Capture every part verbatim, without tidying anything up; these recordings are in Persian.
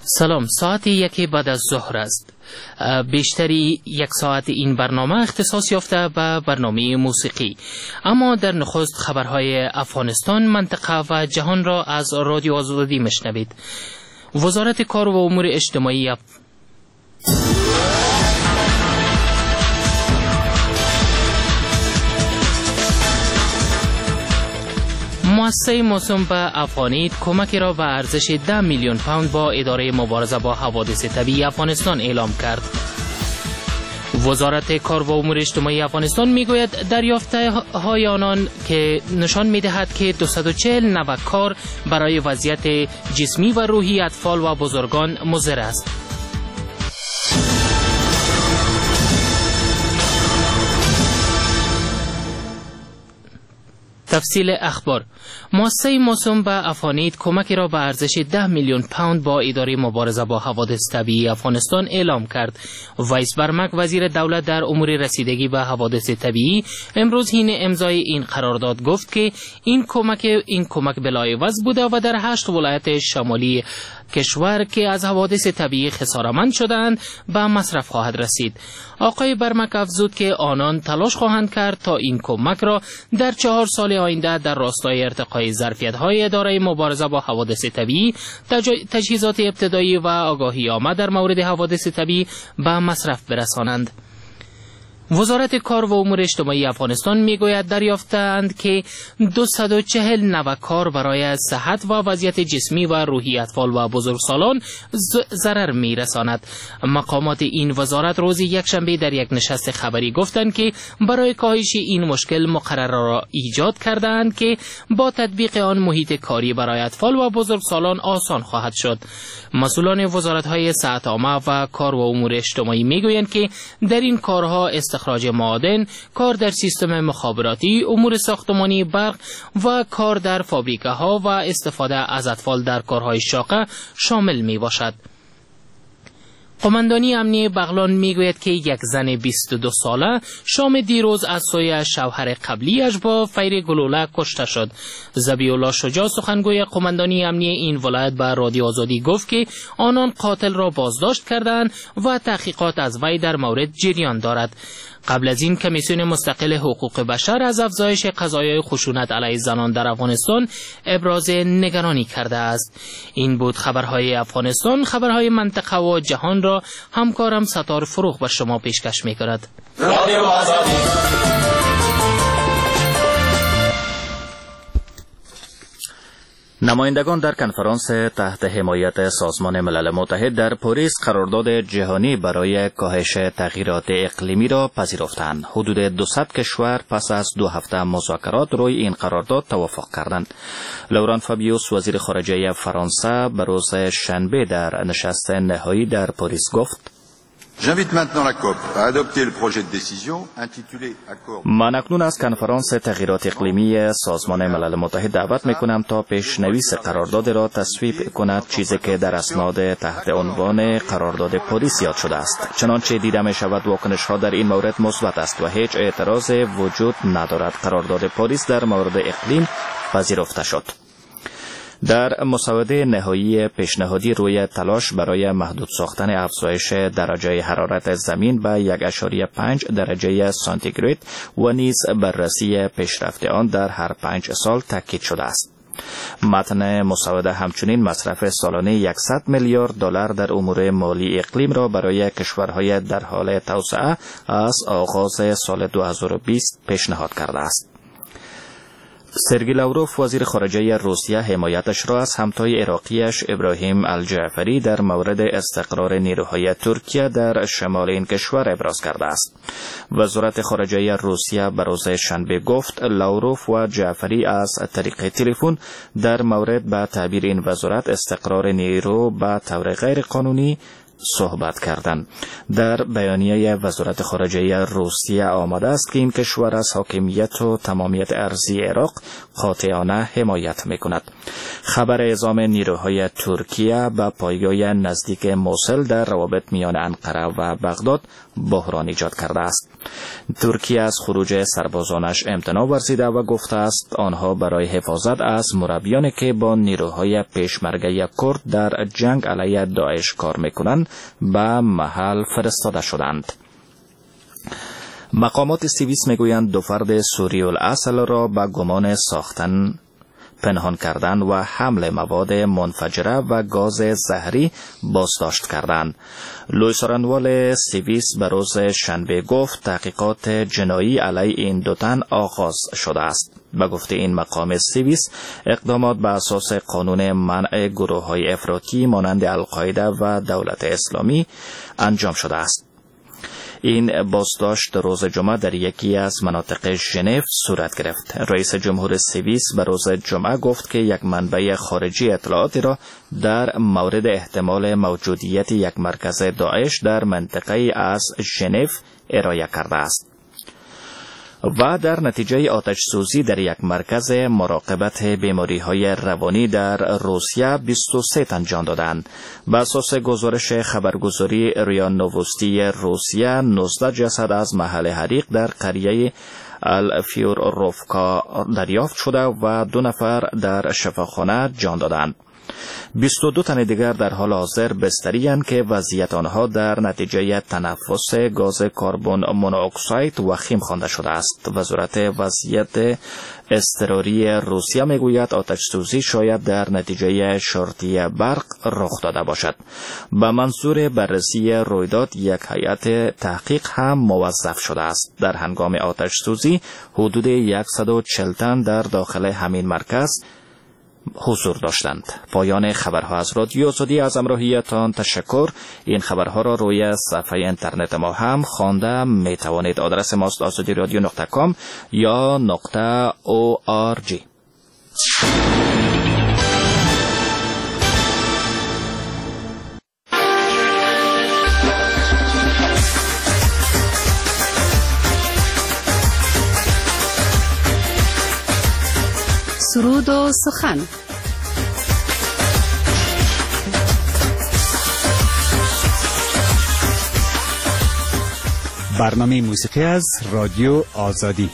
سلام، ساعت یکی بعد از ظهر است. بیشتری یک ساعت این برنامه اختصاص یافته به برنامه موسیقی، اما در نخست خبرهای افغانستان، منطقه و جهان را از رادیو آزادی مشنوید. وزارت کار و امور اجتماعی اف... مؤسسه موسوم به افغانیت کمکی را به ارزش ده میلیون پوند با اداره مبارزه با حوادث طبیعی افغانستان اعلام کرد. وزارت کار و امور اجتماعی افغانستان میگوید دریافته های آنان که نشان میدهد که دویست و چهل نوع کار برای وضعیت جسمی و روحی اطفال و بزرگان مضر است. تفصیل اخبار. مؤسسه موسوم به افغانیت کمکی را به ارزش ده میلیون پوند با اداره مبارزه با حوادث طبیعی افغانستان اعلام کرد. ویس برمک، وزیر دولت در امور رسیدگی به حوادث طبیعی، امروز حین امضای این قرارداد گفت که این کمک این کمک بلایوز بوده و در هشت ولایت شمالی کشور که از حوادث طبیعی خسارتمند شدند به مصرف خواهد رسید. آقای برمک افزود که آنان تلاش خواهند کرد تا این کمک را در چهار سال آینده در راستای ارتقای ظرفیت‌های اداره مبارزه با حوادث طبیعی، تجهیزات ابتدایی و آگاهی عامه در مورد حوادث طبیعی به مصرف برسانند. وزارت کار و امور اجتماعی افغانستان میگوید دریافتند که دویست و چهل نوع کار برای صحت و وضعیت جسمی و روحی اطفال و بزرگسالان ضرر میرساند. مقامات این وزارت روز یکشنبه در یک نشست خبری گفتند که برای کاهش این مشکل مقرره را ایجاد کردند که با تطبیق آن محیط کاری برای اطفال و بزرگسالان آسان خواهد شد. مسئولان وزارت‌های صحت عامه و کار و امور اجتماعی میگویند که در این کارها استخراج معادن، کار در سیستم مخابراتی، امور ساختمانی، برق و کار در فابریکه ها و استفاده از اطفال در کارهای شاقه شامل می باشد. قماندانی امنیه بغلان میگوید که یک زن بیست و دو ساله شام دیروز از سوی شوهر قبلیش با فیر گلوله کشته شد. ذبیح الله شجاع، سخنگوی قماندانی امنیه این ولایت، به رادیو آزادی گفت که آنان قاتل را بازداشت کردند و تحقیقات از وی در مورد جریان دارد. قبل از این کمیسیون مستقل حقوق بشر از افزایش قضایای خشونت علیه زنان در افغانستان ابراز نگرانی کرده است. این بود خبرهای افغانستان. خبرهای منطقه و جهان را همکارم ستار فروغ به شما پیشکش می‌کند. رادیو آزادی. نمایندگان در کنفرانس تحت حمایت سازمان ملل متحد در پاریس قرارداد جهانی برای کاهش تغییرات اقلیمی را پذیرفتند. حدود دویست کشور پس از دو هفته مذاکرات روی این قرارداد توافق کردند. لوران فابیوس، وزیر خارجه فرانسه، به روز شنبه در نشست نهایی در پاریس گفت: من اکنون از کنفرانس تغییرات اقلیمی سازمان ملل متحد دعوت میکنم تا پیشنویس قرارداد را تصویب کند، چیزی که در اسناد تحت عنوان قرارداد پاریس یاد شده است. چنانچه دیده می شود واکنش ها در این مورد مثبت است و هیچ اعتراض وجود ندارد. قرارداد پاریس در مورد اقلیم پذیرفته شد. در مسوده نهایی پیشنهادی روی تلاش برای محدود ساختن افزایش درجه حرارت زمین به یک ممیز پنج درجه سانتیگراد و نیز بررسی پیشرفت آن در هر پنج سال تاکید شده است. متن مسوده همچنین مصرف سالانه صد میلیارد دلار در امور مالی اقلیم را برای کشورهای در حال توسعه از آغاز سال دو هزار و بیست پیشنهاد کرده است. سرگی لاوروف، وزیر خارجه روسیه، حمایتش را از همتای عراقیش ابراهیم الجعفری در مورد استقرار نیروهای ترکیه در شمال این کشور ابراز کرده است. وزارت خارجه روسیه به روز شنبه گفت لاوروف و جعفری از طریق تلفن در مورد به تعبیر این وزارت استقرار نیرو به طور غیر قانونی صحبت کردند. در بیانیه وزارت خارجه روسیه آمده است که این کشور از حاکمیت و تمامیت ارضی عراق قاطعانه حمایت می‌کند. خبر اعزام نیروهای ترکیه به پایگاه نزدیک موصل در روابط میان انقره و بغداد بحران ایجاد کرده است. ترکیه از خروج سربازانش امتناع ورزیده و گفته است آنها برای حفاظت از مربیانی که با نیروهای پیشمرگه کرد در جنگ علیه داعش کار میکنند به محل فرستاده شدند. مقامات سوئیس میگویند دو فرد سوری الاصل را به گمان ساختن، پنهان کردن و حمل مواد منفجره و گاز زهری بازداشت کردند. لوئیس رانوال سوئیس به روز شنبه گفت تحقیقات جنایی علیه این دو تن آغاز شده است. به گفته این مقام سوئیس اقدامات به اساس قانون منع گروه‌های افراطی مانند القاعده و دولت اسلامی انجام شده است. این بازداشت روز جمعه در یکی از مناطق ژنو صورت گرفت. رئیس جمهور سوئیس به روز جمعه گفت که یک منبع خارجی اطلاعاتی را در مورد احتمال موجودیت یک مرکز داعش در منطقه از ژنو ارائه کرده است. و در نتیجه آتش سوزی در یک مرکز مراقبت بیماری‌های روانی در روسیه بیست و سه تن جان دادند. بر اساس گزارش خبرگزاری ریا نووستی روسیه نوزده جسد از محل حریق در قریه الفیوروفکا دریافت شده و دو نفر در شفاخانه جان دادند. بیست و دو تن دیگر در حال حاضر بستری اند که وضعیت آنها در نتیجه تنفس گاز کربن مونوکساید وخیم خوانده شده است. وزارت وضعیت اضطراری روسیه میگوید آتش سوزی شاید در نتیجه شورتی برق رخ داده باشد. به منظور بررسی رویداد یک هیئت تحقیق هم موظف شده است. در هنگام آتش سوزی حدود صد و چهل تن در داخل همین مرکز حضور داشتند. پایان خبرها از رادیو آزادی. از همراهیتان تشکر. این خبرها را روی صفحه اینترنت ما هم خوانده می توانید. آدرس ماست آزادی رادیو نقطه کام یا نقطه او آر جی. سرود و سخن. برنامه موسیقی از رادیو آزادی.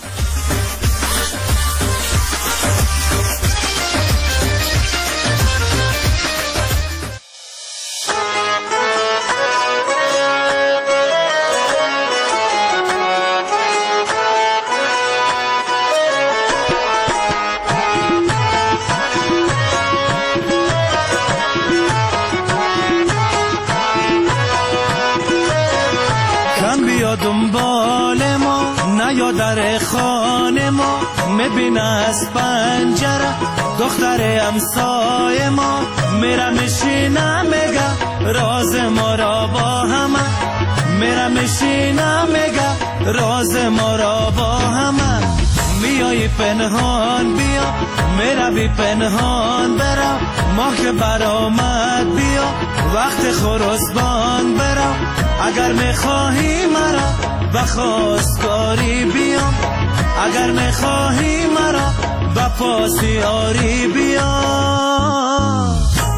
دنبال ما نیا در خانه ما میبینه از پنجره دختر امسای ما میره میشینه میگه راز ما را با همه میره میشینه میگه راز ما را با همه میای پنهان بیا میروی پنهان برم ما که برآمد بیا وقت خرسبان برم اگر میخواهی مرا به خواستگاری بیام اگر میخواهی مرا به پاسیاری بیام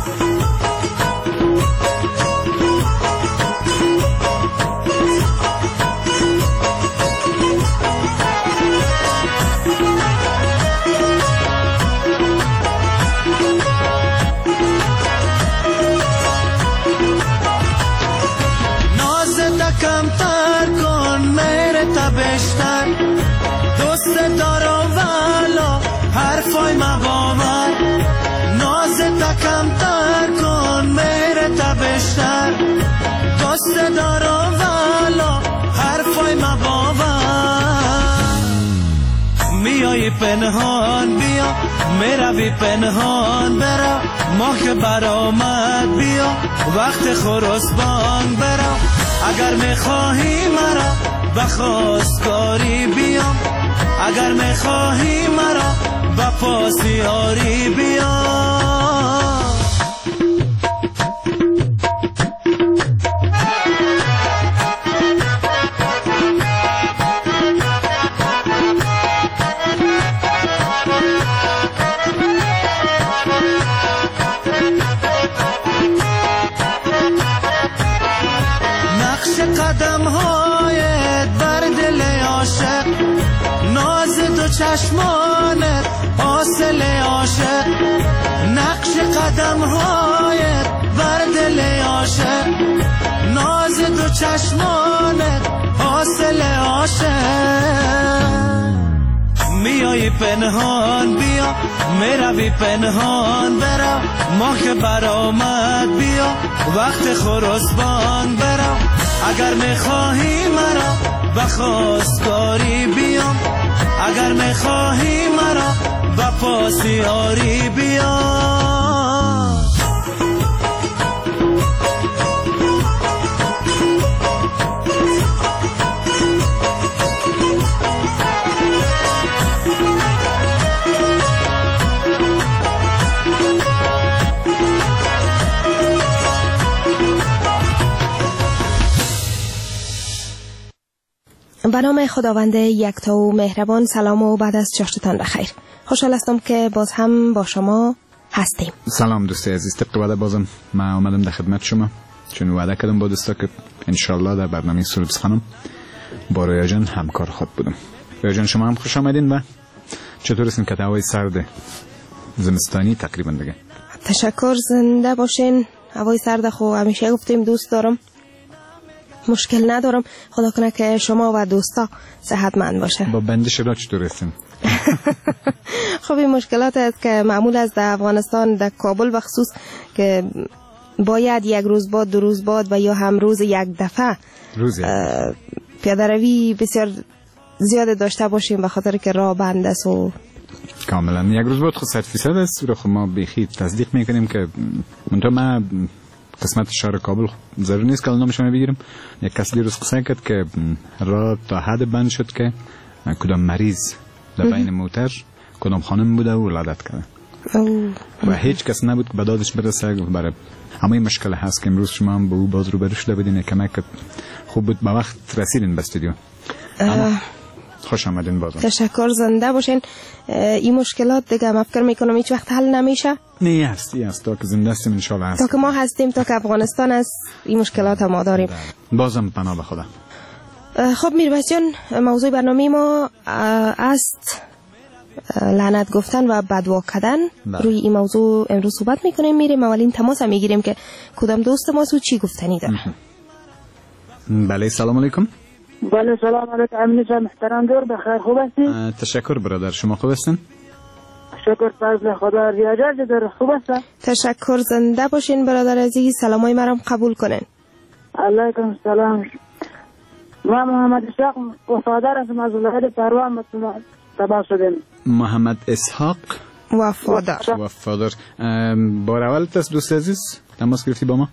بیشتر دوست دارم والا حرفای مباور ناز تا کمتر کن میره تا بیشتر دوست دارم والا حرفای مباور میای پنهان بیا میروی پنهان برم ما که برآمد بیا وقت خرسبان برم اگر میخواهی مرا به خواستگاری بیام اگر میخواهی مرا به پاسیاری بیام نقش قدم هایت بر دل چشمانت حاصل عاشق، نقش قدم هایت بر دل عاشق، ناز دو چشمانت حاصل عاشق. میای پنهان بیا، میروی پنهان برا، ما که برآمد بیا وقت خرسبان برا. اگر میخواهی مرا به خواستگاری بیام، اگر میخواهی مرا به پاسیاری بیام. به نام خداوند یکتا و مهربان. سلام و بعد از چاشتتان بخیر. خوشحال هستم که باز هم با شما هستیم. سلام دوستی عزیز، طبق وعده بازم من آمدم در خدمت شما، چون وعده کردم با دوستا که انشالله در برنامه سلوب سخنم با رویا جان همکار خود بودم. رویا جان شما هم خوش آمدین و چطور هستین که هوای سرد زمستانی تقریبا دیگه؟ تشکر، زنده باشین. هوای سرد خو همیشه گفتیم دوست دارم، مشکل ندارم. خدا کنه که شما و دوستا صحتمند باشه. با بندش را چطور هستین؟ خب این مشکلات است که معمول است در افغانستان، در کابل بخصوص، که باید یک روز بعد، دو روز بعد و یا هم روز یک دفعه پیاده روی بسیار زیاد داشته باشیم به خاطر که راه بند است. و کاملا یک روز بعد خود صد فیصد است. رو خب ما بیخی تصدیق میکنیم که منطقه ما قسمت شهر کابل ضرور نیست که نام شما بگیرم. یک کس دیروز قصه کرد که راه تا حد بند شد که کدام مریض در بین موتر کدام خانم بوده و ولادت کرده و هیچ کس نبود که به دادش برسه. برای همه مشکل هست که امروز شما هم به او باز رو برو شده بودین، کمک خوب بود به وقت رسیدین به استودیو. خوش آمدین بازم. تشکر، زنده باشین. این مشکلات دیگه من فکر میکنم هیچ وقت حل نمیشه. نه هست هست تا که زنده هستیم ان شاء الله هست. تا که ما هستیم، تا که افغانستان است، این مشکلات هم ما داریم. بازم پناه به خدا. خب میرباز جان، موضوع برنامه ما است لعنت گفتن و بدوا کردن. روی این موضوع امروز صحبت میکنیم. میریم اولین تماس هم میگیریم که کدام دوست ما سو چی گفتنی داره. بله سلام علیکم. بله سلام علیکم. امنی جان محترم دور بخیر، خوب هستی؟ تشکر برادر، شما خوب هستین؟ شکر فضل خدا. ریاضت داره، خوب هستن؟ تشکر، زنده باشین برادر عزیز. سلامای مرام قبول کنین. علیکم سلام. ما محمد اسحاق وفادار هستم از ولایت پروان تبع شدیم. محمد اسحاق وفادار وفادار بار اول تست دوست عزیز تماس گرفتی با ما؟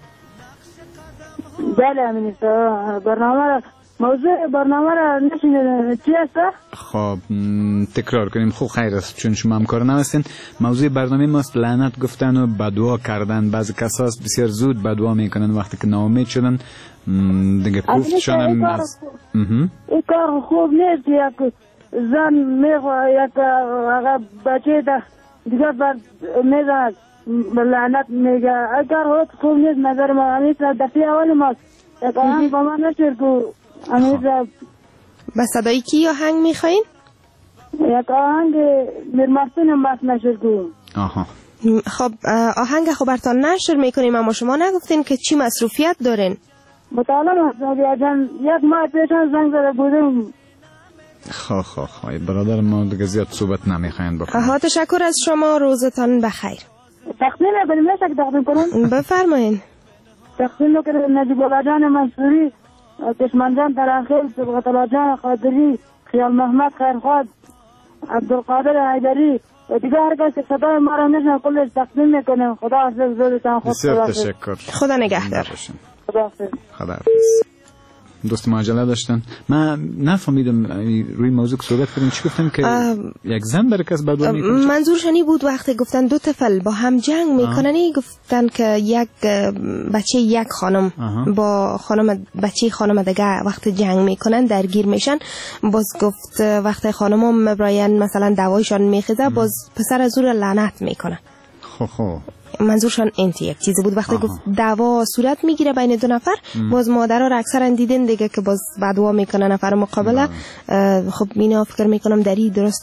بله امنی برنامه موضوع برنامه را نشینه چی است؟ خب تکرار کنیم. خوب خیر است چون شما همکار نهستین. موضوع برنامه ماست لعنت گفتن و بدوا کردن. بعضی کسا بسیار زود بدوا میکنن وقتی که ناامید شدن دیگه کوفتشان هم از این کار خوب نیست. یک زن میخواه یک بچه ده دیگه بر میزند لعنت میگه. اگر خوب نیست نظر ما. همیشه دفعه اول ماست یک آهنگ با من نشیر که همیشه به صدایی کی آهنگ میخواین؟ یک آهنگ میرمرسون هم بس نشیر که. آها خب آهنگ خبرتان نشر میکنیم اما شما نگفتین که چی مصروفیت دارین؟ مطالعه مصروفیت جان یک ماه پیشان زنگ زده بودیم. خواه خواه خواه برادر ما دیگه زیاد صحبت نمیخواین بکنم. ها تشکر از شما، روزتان بخیر. تقدیم کنیم نشک تقدیم کنم؟ بفرمایین. تقدیم کنیم نجیب الله جان منصوری، کشمن جان تراخیل، صبغت الله جان قادری، خیال محمد خیرخواد، عبدالقادر حیدری و دیگه هر کسی صدای ما را میشنه کلش تقدیم میکنیم. خدا حافظ. زودتان خوب. بسیار تشکر. خدا نگهدار. خدا حافظ. خدا حافظ. دوست معجله داشتن. من نفهمیدم روی موضوع که صحبت کردیم چی گفتن که یک زن برای کس بدوا میکنه. منظورشانی بود وقتی گفتن دو طفل با هم جنگ میکنن، گفتن که یک بچه یک خانم آه. با خانم بچه خانم دیگه وقتی جنگ میکنن درگیر میشن. باز گفت وقتی خانم‌ها مبراین مثلا دوایشان میخیزه باز پسر از اون لعنت میکنه. خو خو منظورشان انتی یک چیزی بود. وقتی گفت دعوا صورت میگیره بین دو نفر ام. باز مادرها را اکثرا دیدن دیگه که باز بدوا میکنه نفر مقابله. خب اینا فکر میکنم دری درست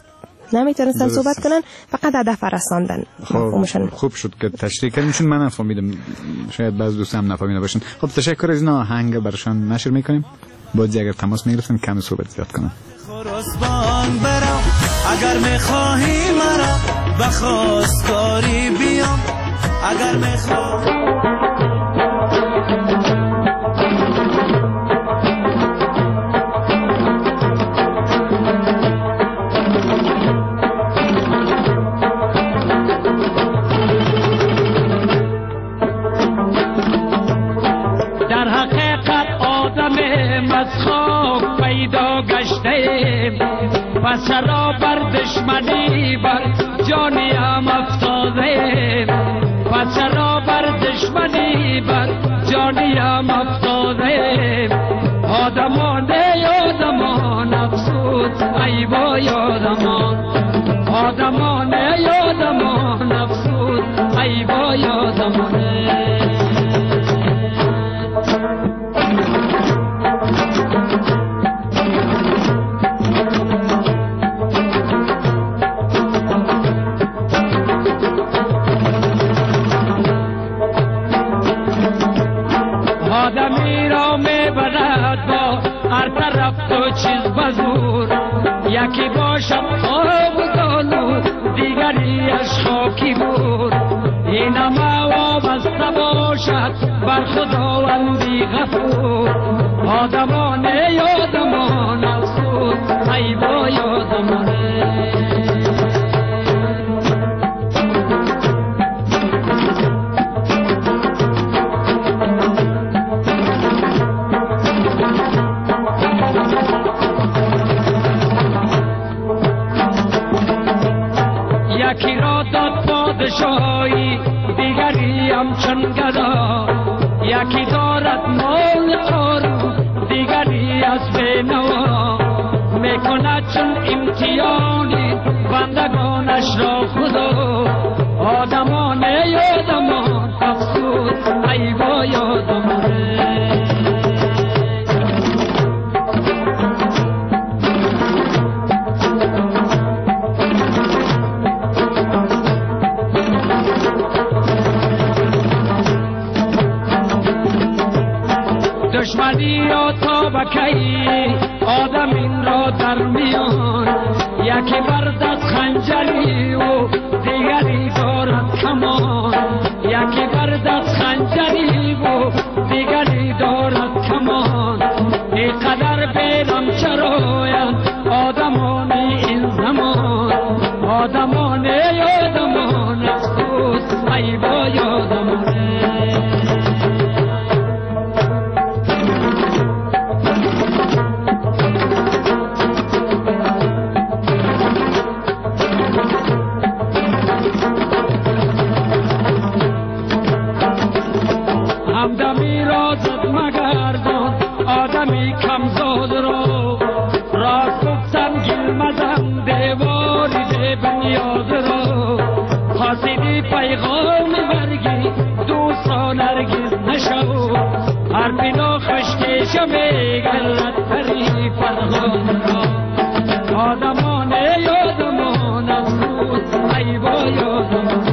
نمیتونستن صحبت کنن، فقط هدف رساندن. خب خوب شد که تشریح کردیم، چون من نفهمیدم، شاید بعضی دوستان هم نفهمیده باشن. خب تشکر از این آهنگ برشان نشر میکنیم. باید اگر تماس میگرفتن کم صحبت زیاد کنن. خراسان برم اگر میخواهی مرا به خواستگاری بیام، اگر میخواهی پس را بر دشمنی بر جانیم افتاده، پس را بر دشمنی بر جانیم افتاده. آدمان یادمان افسود ای با یادمان، آدمان یادمان افسود ای با یادمان. یکی باشد آب دانو دیگری از خاکی بود، اینم وابسته باشد بر خداوندی غفور. آدمان یادمان افسود ای با یادمان. پادشاهی دیگری همچون گدا، یکی دارد مال آرو دیگری از بینوا، میکند چون امتحانی بندگانش را خدا. آدمان یادمان افسود ای با یادمان. دشمنی را تا بکی آدم این را در میان، یکی بر دست خنجری و دیگری دارد کمان، یکی بر دست خنجری و دیگری دارد کمان. ای قدر بیرم چرایم آدمان این زمان، آدمان یادمان افسود ای با یادمان. همدمی را زد مگردان آدمی کمزاد را، راست گفتم گل مزم دیواری ده بنیاد را. خواستیدی پیغام برگی دوستان هرگز نشو، هر پینا خشکیش میگلد پری فرغان را. آدمان یادمان افسود ای با یادمان.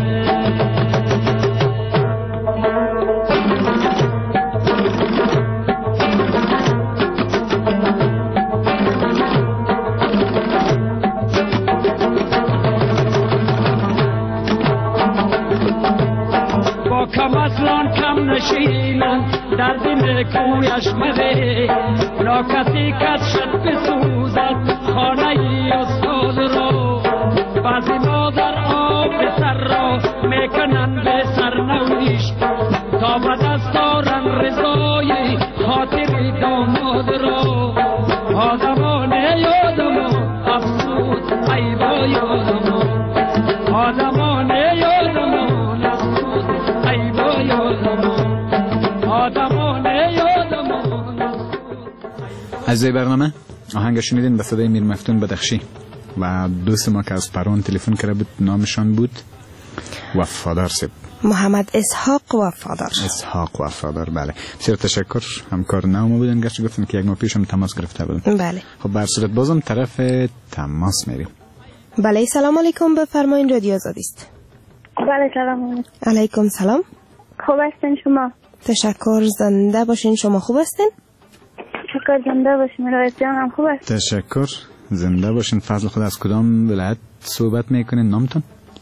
کم اصلان کم نشینن در دل کویش مده، نا کسی کس شد بسوزد خانه ای استاد را. بعضی مادر آب سر را میکنن به سرنوشت، تا به دست دارن رضای خاطر داماد را. آدمان یادمان افسود ای با یادمان، آدمان یادمان افسود ای با یادمان، آدمان یادمان. عزیزای برنامه آهنگ شنیدین به صدای میر مفتون بدخشی و دوست ما که از پران تلفن کرده بود نامشان بود وفادار سب محمد اسحاق وفادار. اسحاق وفادار. بله بسیار تشکر. همکار نام بودن گرچه گفتن که یک ماه پیش هم تماس گرفته بودن. بله. خب بر صورت بازم طرف تماس میریم. بله سلام علیکم، بفرمایید رادیو آزادی است. بله سلام علیکم. سلام، خوب هستین شما؟ تشکر، زنده باشین. شما خوب هستین؟ تشکر، زنده باشین. رایت جان هم خوب است؟ تشکر، زنده باشین. فضل خود از کدام ولایت صحبت میکنین؟ نامتون؟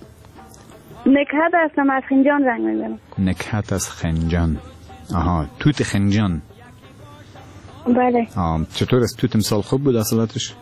نکهت هستم، از خنجان زنگ میزنم. نکهت از خنجان. آها، توت خنجان. بله. آه. چطور است توت امسال؟ خوب بود اصالتش؟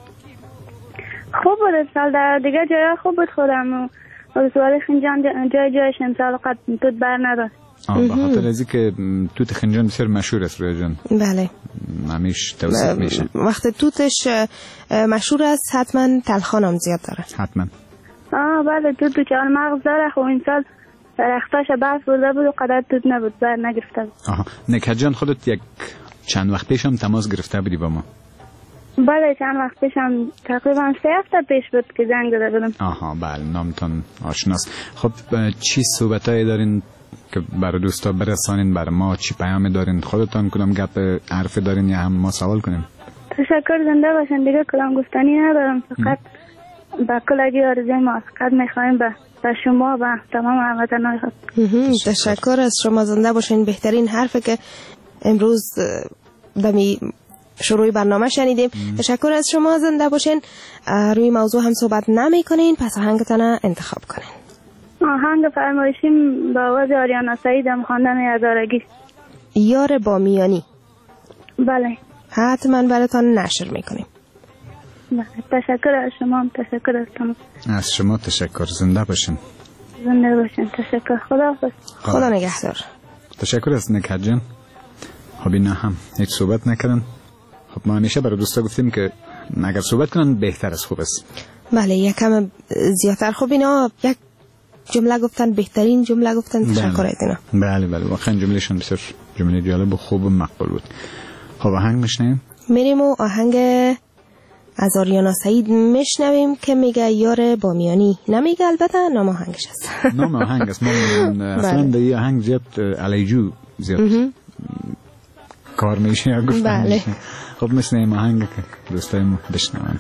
خوب بود امسال، در دیگه جای خوب بود خودم. ولی خنجان جای جایش امسال قد توت بر نداشت. آه، به خاطر ازی که توت خنجان بسیار مشهور است رویا جان. بله. همیش توصیف میشه. وقتی توتش مشهور است حتما تلخان هم زیاد داره. حتما. آه بله، توت دوچان مغز داره. خب این سال درختاش برف برده بود و قدر توت نبود، بر نگرفته بود. آها، نکهت جان خودت یک چند وقت پیش هم تماس گرفته بودی با ما؟ بله چند وقت پیش هم، تقریبا سه هفته پیش بود که زنگ داده بودم. آها بله، نامتون آشناست. خب چی صحبتایی دارین که برای دوستا برسانین، برای ما چی پیامی دارین؟ خودتان کدام گپ حرفی دارین یا هم ما سوال کنیم؟ تشکر، زنده باشین. دیگه کلام گفتنی ندارم، فقط با کلاگی آرزوی ما فقط میخوایم به به شما و تمام هموطنان خود. تشکر از شما، زنده باشین. بهترین حرفی که امروز دمی شروع برنامه شنیدیم. تشکر از شما، زنده باشین. روی موضوع هم صحبت نمی کنین، پس آهنگتان انتخاب کنین. آهنگ فرمایشیم با آواز آریانا سعید هم خواندن یادارگی. یار با میانی. بله. حتما براتان نشر میکنیم. بله. تشکر از شما، تشکر از تمام. از شما تشکر، زنده باشین. زنده باشین، تشکر. خدا حافظ. خدا نگهدار. تشکر از نکهت جان. خب اینا هم هیچ صحبت نکردن. خب ما همیشه برای دوستا گفتیم که اگر صحبت کنن بهتر از خوب است. بله یکم زیادتر. خب اینا یک جمله گفتن، بهترین جمله گفتن. تشکر از اینا. بله بله، واقعا جملهشون بسیار جمله جالب و خوب و مقبول بود. خب آهنگ میشنیم؟ میریم و آهنگ از آریانا سعید میشنویم که میگه یار با میانی. نمیگه البته نام آهنگش است. نام آهنگ است. ما اصلا در این آهنگ زیاد علیجو زیاد کار میشه یا گفتن بله. میشه. خب میشنیم آهنگ که دوستای ما بشنوند.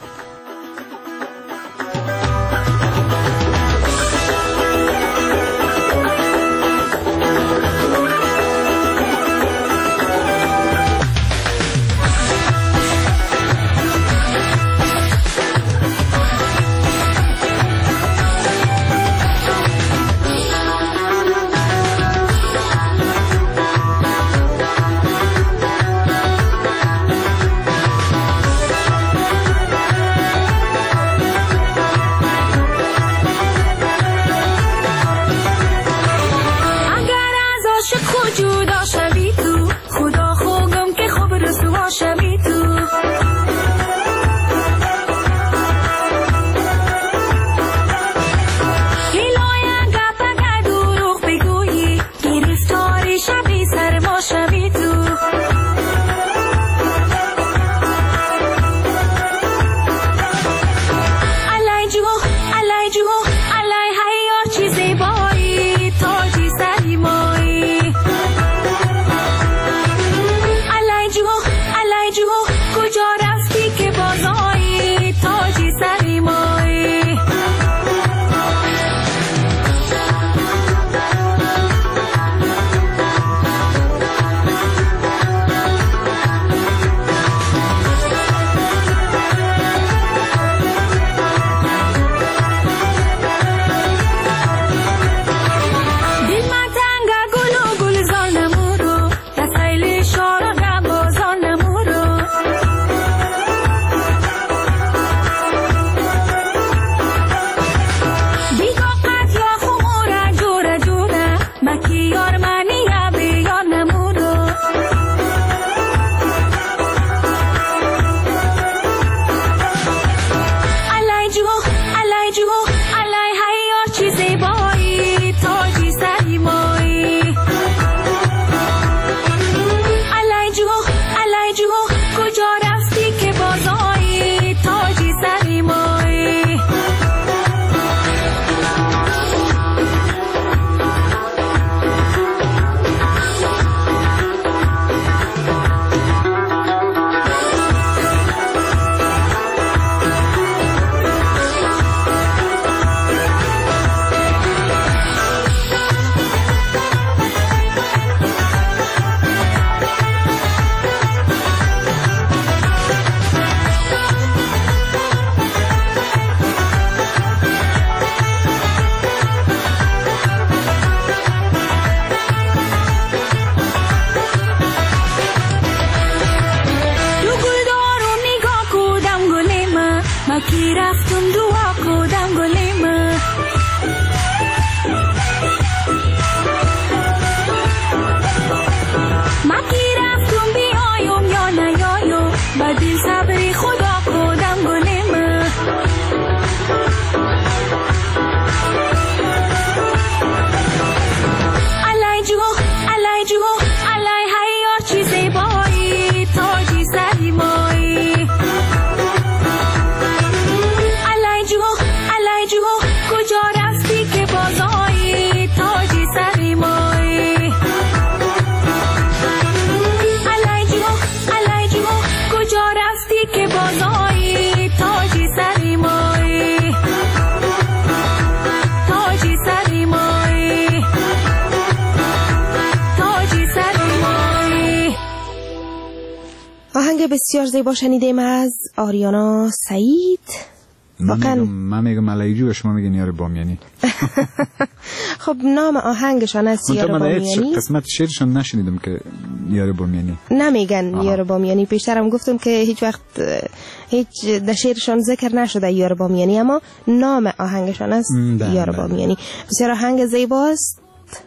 آهنگ بسیار زیبا شنیدیم از آریانا سعید. من میگم من میگم ملایجو و شما میگین یار بامیانی. خب نام آهنگشان از یار بامیانی. من قسمت شعرشون نشنیدم که یار بامیانی نمیگن. آها. یار بامیانی پیشترم گفتم که هیچ وقت هیچ در شعرشان ذکر نشده یار بامیانی، اما نام آهنگشان است یار بامیانی. بسیار آهنگ زیباست.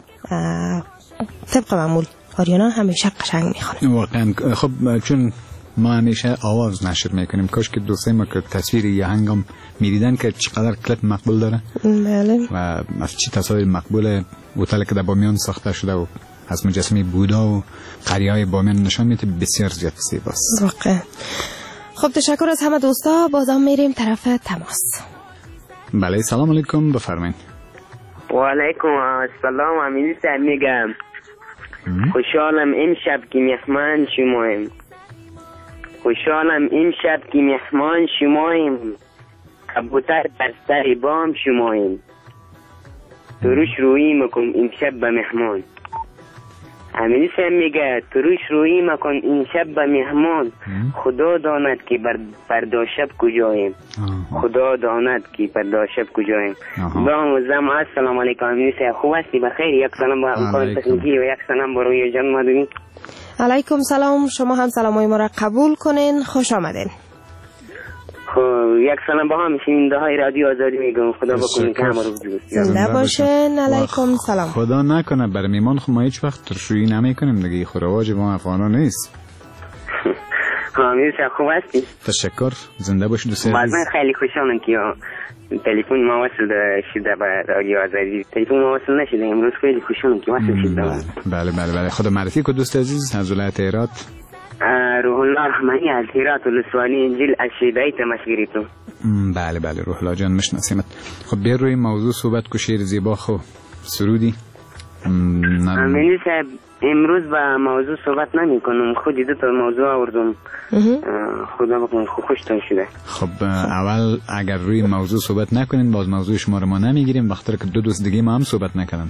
طبق معمول آریانا همیشه قشنگ میخونه. واقعا. خب چون ما همیشه آواز نشر میکنیم، کاش که دوستای ما که تصویر یه هنگام میدیدن که چقدر کلیپ مقبول داره. بله. و از چی تصاویر مقبوله. هتل که در بامیان ساخته شده و از مجسمه بودا و قریه‌های بامیان نشان میده، بسیار زیاد زیباست. واقعا. خب تشکر از همه دوستا. بازم میریم طرف تماس. بله سلام علیکم، بفرمایید. و علیکم السلام. امین صاحب میگم خوشحالم امشب که مهمان شماییم. خوشحالم امشب که مهمان شماییم. کبوتر بر سر بام شماییم. تروش روی مکن امشب به مهمان. امین صاحب میگه تروش روی مکن امشب به مهمان. خدا داند که فردا شب کجاییم. خدا داند که فردا شب کجاییم. با زم السلام علیکم. امین صاحب خوب هستی؟ بخیر؟ یک سلام با امکان تکنیکی و یک سلام با روی جان مدنی. علیکم سلام. شما هم سلامای ما را قبول کنین. خوش آمدین. خب یک سلام با هم شنونده های رادیو آزادی میگم. خدا بکنه که همه رو دوست زنده باشین. علیکم سلام. خدا نکنه برای میمان خب ما هیچ وقت ترشویی نمی کنیم دیگه. خورواج ما افغانا نیست. امیر صاحب خوب هستی؟ تشکر. زنده باشید دوست عزیز. من خیلی خوشحالم که تلفن ما وصل شده به رادیو آزادی. تلفن ما وصل نشده امروز. خیلی خوشحالم که وصل شده. بله بله بله. خدا معرفی کو دوست عزیز. از ولایت هرات. روح الله رحمانی از هرات ولسوالی انجیل از شیدایی تمشگریتون. بله بله روح الله جان مشناسیمت. خب بیا روی موضوع صحبت کو. شعر زیبا خو سرودی. امین صاحب امروز با موضوع صحبت نمی کنم. خودی دو تا موضوع آوردم. خدا بکنه خوشتون شده. خب اول اگر روی موضوع صحبت نکنین باز موضوع شما رو ما نمیگیریم، وقتی که دو دوست دیگه ما هم صحبت نکنن.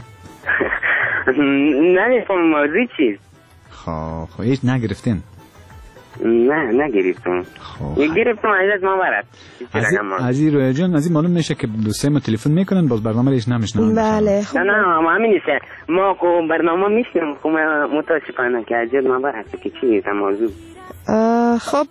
نمیفهم موضوع چیست. خب خب هیچ نگرفتین؟ نه نگرفتم. خب یک گرفتم عزیز ما برد. عزیز رویا جان از این معلوم میشه که دوستای ما تلفن میکنن باز برنامه رو هیچ نمیشنون. بله خب نه نه ما همین نیست. ما کو برنامه میشنم. خب متاسفانه که عزیز ما برد که چیه موضوع. خب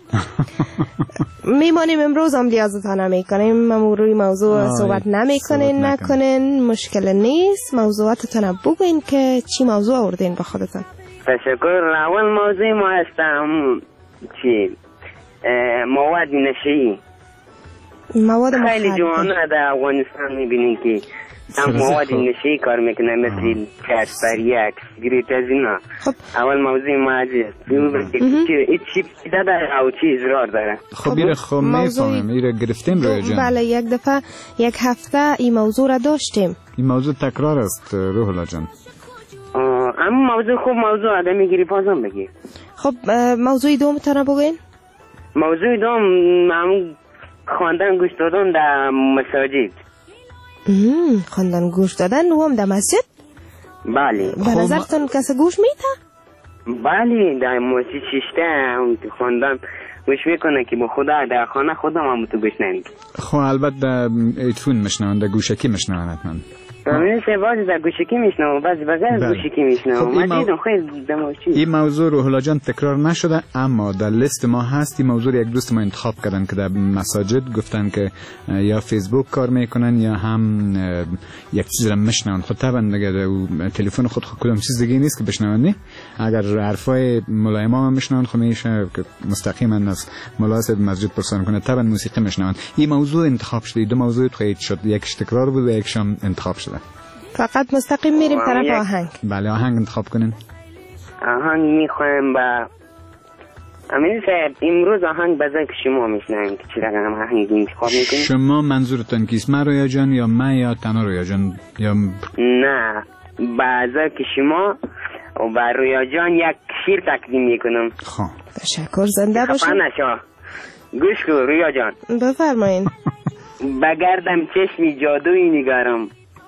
میمانیم امروز هم لیازتان نمیکنیم. ما روی موضوع صحبت نمیکنین نکنین مشکل نیست. موضوعاتتان بگوین که چی موضوع آوردین با خودتان. تشکر. اول موضوع ما هستم چی مواد نشئی. مواد مخدر خیلی جوانه در افغانستان میبینین که هم مواد نشئی کار میکنه مثل کسپریک سیگریت از اینا. اول موضوع ما عزیز چی داره او چی اضرار داره. خب ایره خب میفهمم ایره گرفتیم روی جان. بله یک دفعه یک هفته این موضوع را داشتیم. این موضوع تکرار است روح الله جان. اما موضوع خوب موضوع آدم میگیری بازم بگیر. خب موضوع دوم تنه بگوین. موضوع دوم همون خواندن گوش دادن در مساجد. خواندن گوش دادن هم در مسجد؟ بله. به نظرتون کسی گوش میده؟ بله در مسجد شیشته خواندن گوش میکنه که با خدا در خانه خدا هم تو گوش نمیده. خب البته در ایتفون مشنون در گوشکی مشنون حتما. من سه بعضی در گوشکی میشنم و بعضی بغیر گوشکی میشنم. من دیدم خیلی دماغی. این موضوع روح الله جان تکرار نشده اما در لیست ما هست. این موضوع یک دوست ما انتخاب کردن که در مساجد گفتن که یا فیسبوک کار میکنن یا هم یک چیز را میشنون. خود طبعا دیگه تلفن خود خود کدام چیز دیگه نیست که بشنونی. اگر حرفای مولای ما میشنون خب میشه که مستقیما از مولای صاحب مسجد پرسان کنه طبعا موسیقی میشنون. این موضوع انتخاب شده. دو موضوع خیلی شد. یکش تکرار بود و یکش هم انتخاب شده. فقط مستقیم میریم طرف آهنگ. بله آهنگ انتخاب کنین. آهنگ میخوایم با امین صاحب امروز آهنگ بذار که شما میشنویم که چی رقم آهنگ انتخاب میکنیم. شما منظورتون کیست؟ من رویا جان یا من یا تنها رویا جان یا نه بذار که شما و با رویا جان یک شیر تقدیم میکنم. خب تشکر. زنده باشین. خفا نشو. گوش کن رویا جان. بفرمایین. بگردم چشمی جادویی نگارم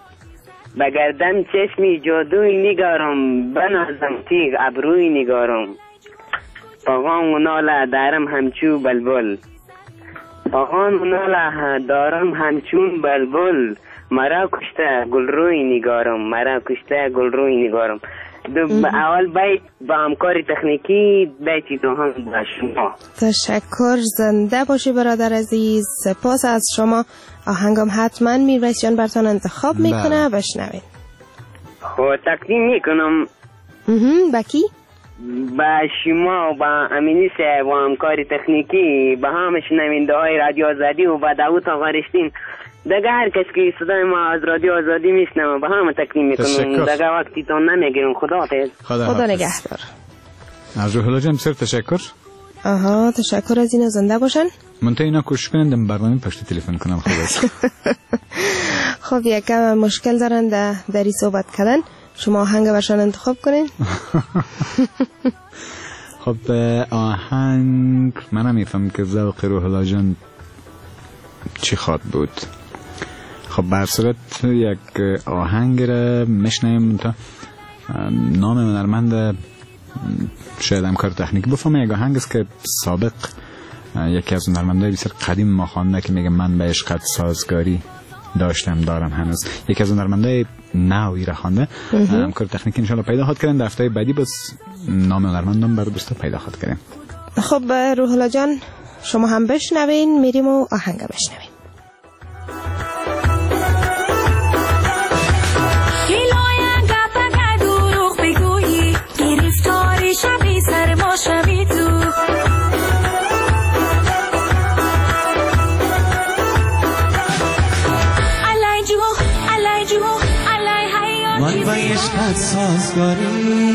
بگردم چشمی جادویی نگارم بنازم تیغ ابروی نگارم پاغان و ناله دارم همچو بلبل پاغان و ناله دارم همچون بلبل مرا کشته گل روی نگارم مرا کشته گل روی نگارم. اول بیت با همکار تکنیکی بیتی دو هم با شما. تشکر، زنده باشی برادر عزیز. سپاس از شما. آهنگم حتما میرویس جان براتون انتخاب میکنه، بشنوید. خب تقدیم میکنم با کی؟ با شما و با امینی صاحب و همکار تکنیکی، با همه شنونده های رادیو آزادی و با داوود آقا رشتین، دیگه هر کس که صدای ما از رادیو آزادی میشنوه با همه تقدیم میکنم. دیگه وقتی تون نمیگیرم. خدا حافظ. خدا, خدا نگهدار. از روح الله جان بسیار تشکر. آها تشکر از اینا، زنده باشن. منتها اینا کوشش کنن دم برنامه پشت تلفن کنم. خلاص خب یکم مشکل دارن در دری صحبت کردن. شما آهنگ برشان انتخاب کنین. خب آهنگ منم میفهم که ذوق روح الله جان چی خواد بود. خب برصورت یک آهنگ را میشنیم تا نام هنرمند شاید هم کار تکنیکی بفهمه. یک آهنگ است که سابق یکی از هنرمندای بسیار قدیم ما خوانده که میگه من به عشقت سازگاری داشتم دارم هنوز. یکی از هنرمندای نوی را خوانده. هم کار تکنیکی ان شاء الله پیدا خواهد کردن. در هفته بعدی بس نام هنرمندم برای دوستا پیدا خواهد کردیم. خب روح الله جان شما هم بشنوین، میریم و آهنگ بشنویم. من با عشقت سازگاری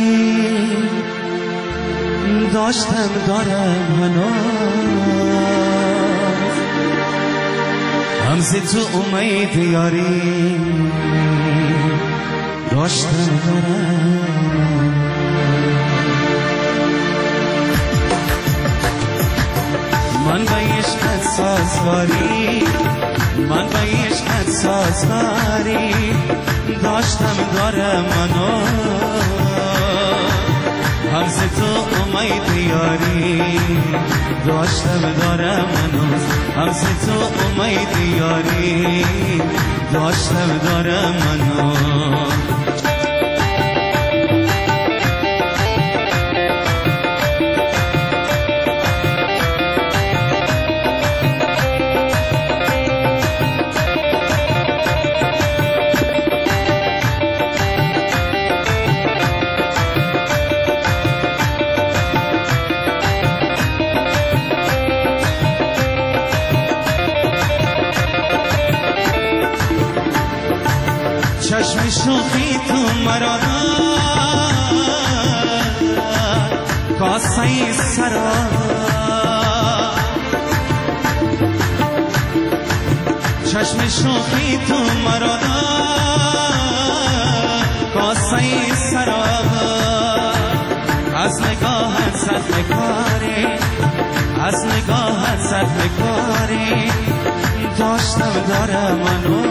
داشتم دارم هنوز، همز تو امید یاری داشتم دارم. من با عشقت سازگاری من با عشقت سازگاری داشتم دارم منو، همز تو امید یاری داشتم دارم منو، همز تو امید یاری داشتم دارم منو. چشم شوخی تو مرا کاسه سرا، چشم شوخی تو مرا کاسه سرا، از نگاهت صد کاری از نگاهت صد کاری داشتم دارم منو،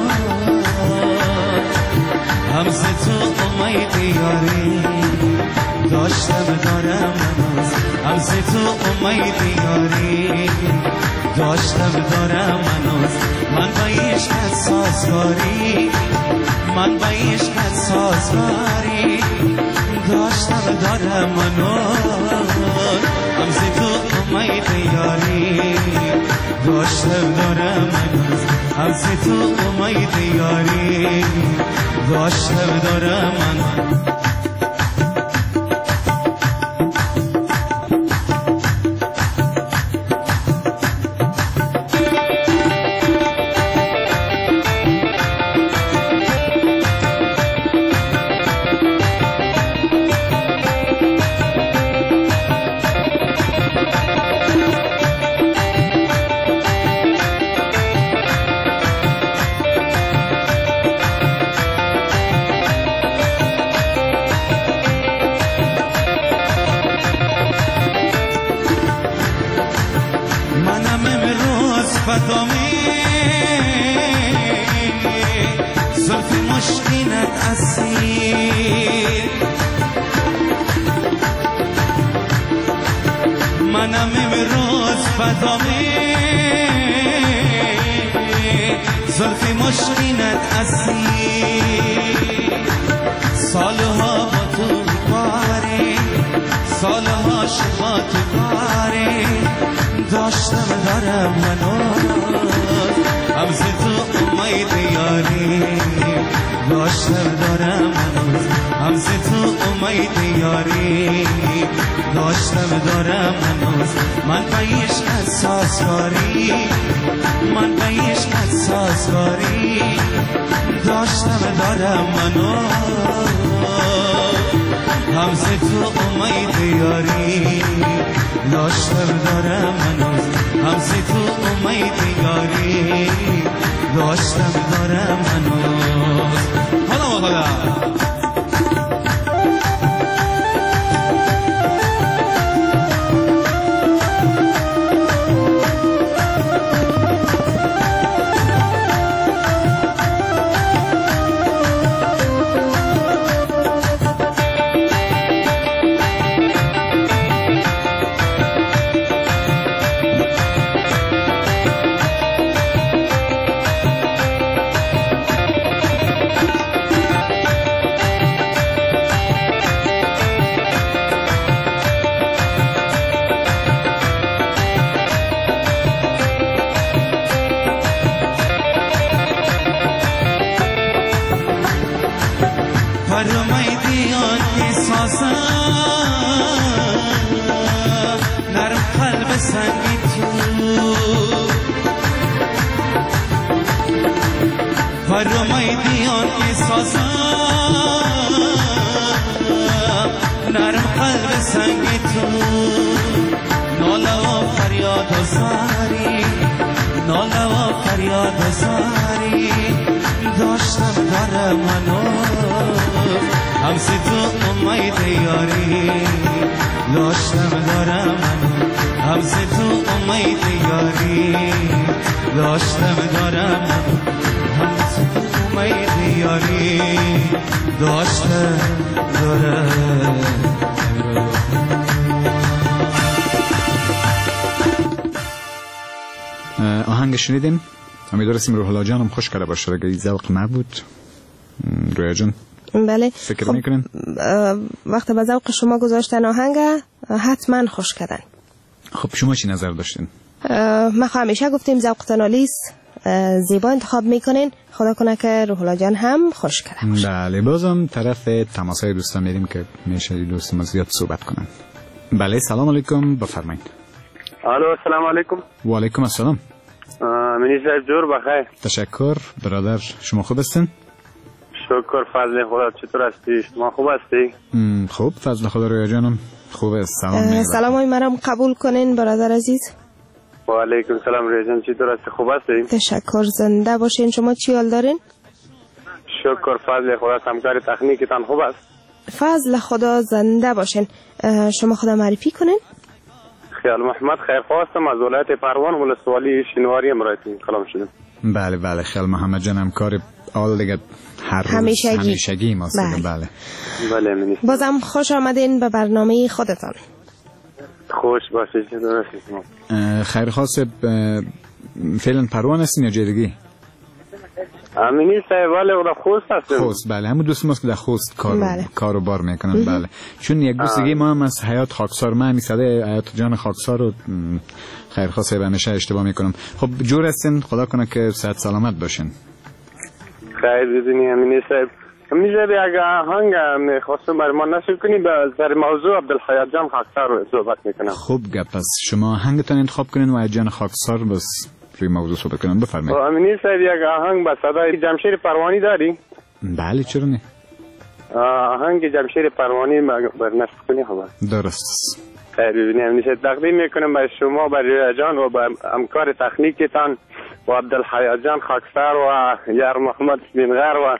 همز تو امید یاری داشتم دارم منوز، همز تو امید یاری داشتم دارم منوز. من با عشقت سازگاری من با عشقت سازگاری داشتم دارم منوز، همز تو امید یاری داشتم دارم منوز، همز تو امید یاری داشتم دارم من. حرف مشکینت اسیر سالها با تو کاره سالها شما تو کاره داشتم دارم منوز همز تو امید یاری داشتم دارم منوز همز تو امید یاری داشتم دارم منوز من بیش احساس کاری من بیش احساس کاری داشتم دارم منوز همز تو امید یاری داشتم دارم منوز همز تو امید یاری داشتم دارم منوز حالا و حالا آهنگ شنیدیم. امیدوارم روح الله جانم خوش کرده باشه. اگه ذوق نبود رویا جان بله فکر خب میکنین وقت به ذوق شما گذاشتن آهنگ حتما خوش کردن. خب شما چی نظر داشتین؟ ما همیشه گفتیم ذوقتان عالیست، زیبا انتخاب میکنین، خدا کنه که روح الله جان هم خوش کرده باشه. بله بازم طرف تماسای دوستان میریم که میشه دوست ما زیاد صحبت کنن. بله سلام علیکم بفرمایید. الو السلام علیکم. و علیکم السلام. منی صاحب جور بخیر. تشکر برادر، شما خوب هستین؟ شکر فضل خدا، چطور هستی؟ شما خوب هستی؟ خوب فضل خدا رویا جانم خوبه. سلام سلام های مرام قبول کنین برادر عزیز. و علیکم سلام رویا جان، چطور هستی؟ خوب هستی؟ تشکر، زنده باشین. شما چی حال دارین؟ شکر فضل خدا، همکار تکنیکتان خوب است؟ فضل خدا، زنده باشین. شما خدا معرفی کنین. خیال محمد خیرخواستم از ولایت پروان ولسوالی شینواری امرایتی کلام شدم. بله بله خیال محمد جان همکار آل دیگه هر روز همیشگی, همیشگی ماست. بله بله بله منی. بازم خوش آمدین به برنامه خودتان. خوش باشید. چطور هستید؟ خیرخواست فعلا پروان هستین یا جدگی؟ امینی صاحب ولی اونا خوست هستیم. خوست بله، همون دوست ماست که در خوست کار بله. کار و بار میکنن. بله چون یک دوست دیگه ما هم از حیات خاکسار، ما میساده حیات جان خاکسار رو خیرخواه صاحب همیشه اشتباه میکنم. خب جور هستین، خدا کنه که صحت سلامت باشین. خیر بدونی امینی صاحب. امینی صاحب اگه آهنگ میخواستم برای ما نشر کنی به سر موضوع عبدالحیات جان خاکسار رو صحبت میکنم. خوب گپ، پس شما آهنگتون انتخاب کنین و جان خاکسار بس روی موضوع صحبت کنن. بفرمایید. امینی صاحب یک آهنگ با صدای جمشید پروانی داری؟ بله چرا نه. آهنگ جمشید پروانی بر نشر کنی خب. درست. خیر ببینید امینی صاحب تقدیم میکنم برای شما، برای جان و با همکار تکنیکتان و عبدالحیات جان خاکسار و یار محمد بنغر و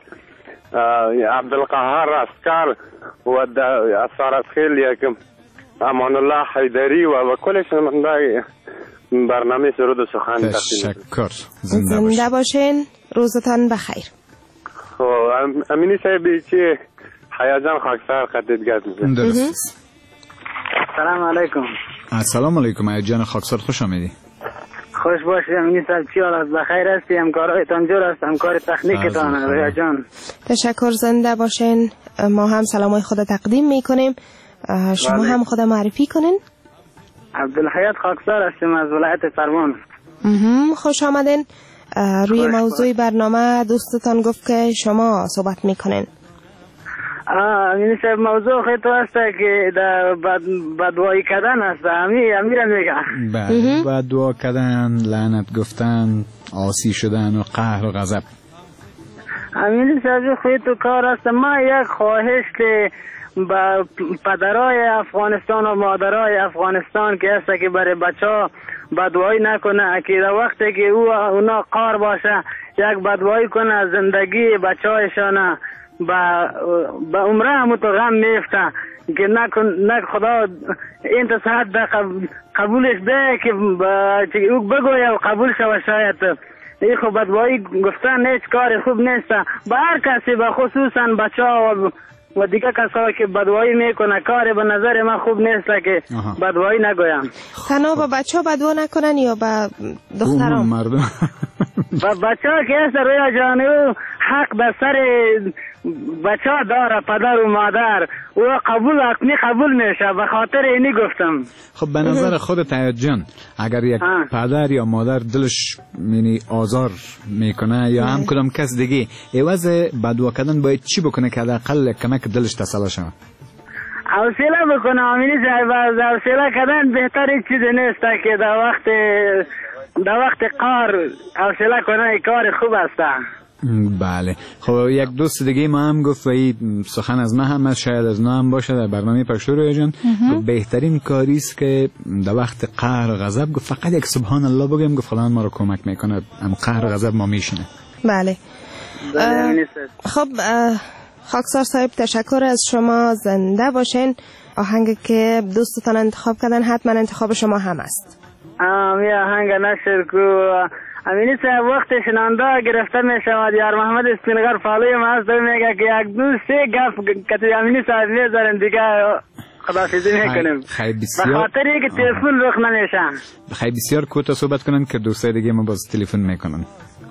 عبدالقهار اسکر و اثار خیل یکم امان الله حیدری و کل شنوندگان برنامه سرود و سخن. تشکر، زنده, زنده باشین. روزتان بخیر. خب امینی صاحب چی حیاجان خاکسار خدت گرد میزن. درست. سلام علیکم. السلام علیکم حیاجان خاکسار، خوش آمدی. خوش باشید امینی صاحب، چی حال است؟ بخیر هستی؟ همکارایتان جور است؟ همکار تکنیکتان رویا جان. تشکر، زنده باشین. ما هم سلامای خود تقدیم میکنیم. شما بله. هم خود معرفی کنین. عبدالحیات خاکسار هستیم از ولایت فرمان. خوش آمدین. روی خوش موضوع برنامه دوستتان گفت که شما صحبت میکنین. امینی صاحب موضوع خیلی تو هست که در بد بدوایی کردن هست. امی امیرم میگم بله، بددعا کردن، لعنت گفتن، عاصی شدن و قهر و غضب. امینی صاحب خیلی تو کار هست. ما یک خواهش که با پدرای افغانستان و مادرای افغانستان که هست که برای بچه ها بدوایی نکنه، که در وقتی که او اونا قار باشه یک بدوایی کنه زندگی بچه هایشانه با با عمره همو تو غم میفته که نکن نک خدا این تصحت قبولش ده که او بگویه و قبول شوه. شاید این خب بدوایی گفتن هیچ کار خوب نیست با هر کسی، با خصوصا بچه ها و و دیگه کسایی که بدوایی میکنه کار به نظر من خوب نیست که بدوایی نگویم. تنها با بچه ها بدوا نکنن یا با دختران؟ مردم با بچه ها که هست رویا جانو حق در سر بچه ها داره، پدر و مادر او قبول حکمی قبول میشه، به خاطر اینی گفتم. خب به نظر خودت حیات جان اگر یک آه. پدر یا مادر دلش یعنی آزار میکنه یا هم کدام کس دیگه عوض بدوا کردن باید چی بکنه که حداقل کمک دلش تسلی شه؟ حوصله بکنه امینی صاحب. حوصله کردن بهتر چیز نیست که در وقت در وقت قار حوصله کنه کار خوب است. بله. خب یک دوست دیگه ما هم گفت و این سخن از ما هم شاید از ما هم باشه در برنامه پشتو رویا جان، بهترین کاری است که در وقت قهر و غضب گفت فقط یک سبحان الله بگیم، گفت خدا ما رو کمک میکنه، هم قهر و غضب ما میشینه. بله. خب خاکسار صاحب تشکر از شما، زنده باشین. آهنگی که دوستتان انتخاب کردن حتما انتخاب شما هم است. آمی آهنگ نشر کو امینی صاحب وقت شنانده گرفته می شود. یار محمد اسپینگر فالوی ما هست میگه که یک دو سه گفت که امینی صاحب میذارن دیگه خداحافظی میکنیم. به خاطر اینکه تلفن رخ نمیشه. خیلی بسیار کوتاه صحبت کنن که دوستای دیگه ما باز تلفن میکنن.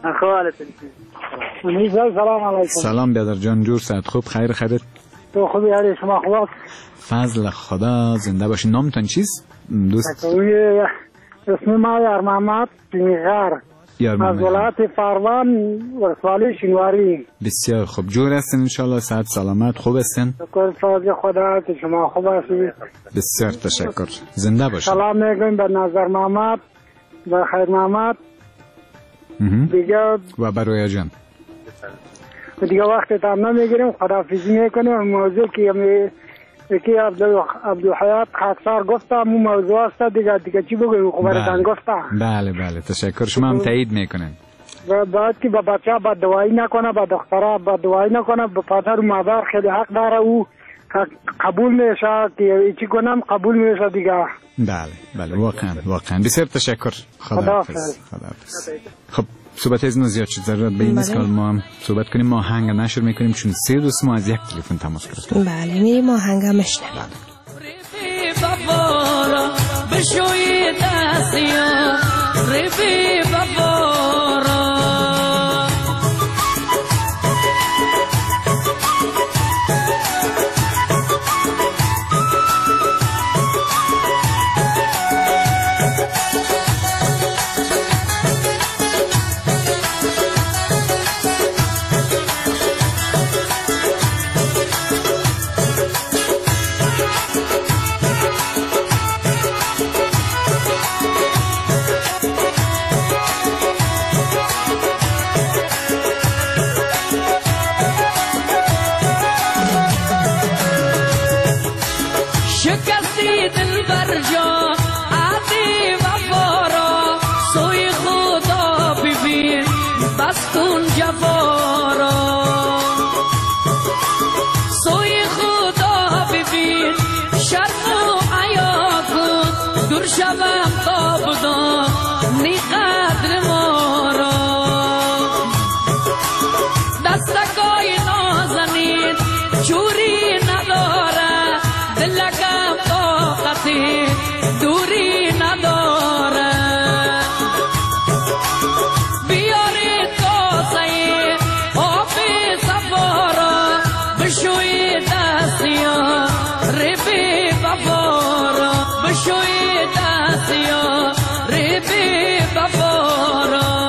امینی صاحب سلام علیکم. سلام بیادر جان، جور ساعت خوب، خیر خیرت؟ تو خوبی؟ حالی شما خوب؟ فضل خدا، زنده باشین. نامتان چیست دوست؟ اسم ما یار محمد اسپینگر از ولایت فروان ولسوالی شینواری. بسیار خوب، جور هستن انشالله، صحت سلامت، خوب هستن؟ شکر فضل خدا که شما خوب هستید. بسیار تشکر، زنده باشید. سلام میگویم به نظر محمد، به خیر محمد دیگه و به رویا جان. دیگه وقت تام نمیگیریم، خداحافظی میکنیم. موضوع که یکی عبدالحیات خاکسار گفته مو موضوع است دیگه دیگه چی بگویم خبرتان گفته. بله بله تشکر، شما هم تایید میکنین. و باید که با بچه ها بددعایی نکنه، با دخترها بددعایی نکنه، با پدر و مادر خیلی حق داره او قبول میشه که چی کنم قبول میشه دیگه. بله بله واقعا واقعا بسیار تشکر. خداحافظ. خداحافظ. خب صحبت از ما زیاد شد، ضرورت به این نیست که ما هم صحبت کنیم. ما آهنگ نشر میکنیم چون سه دوست ما از یک تلفن تماس گرفتن. بله میریم آهنگ میشنویم. بشوی دستیا رفی ببارا بشوی دست یا ریبی بفارا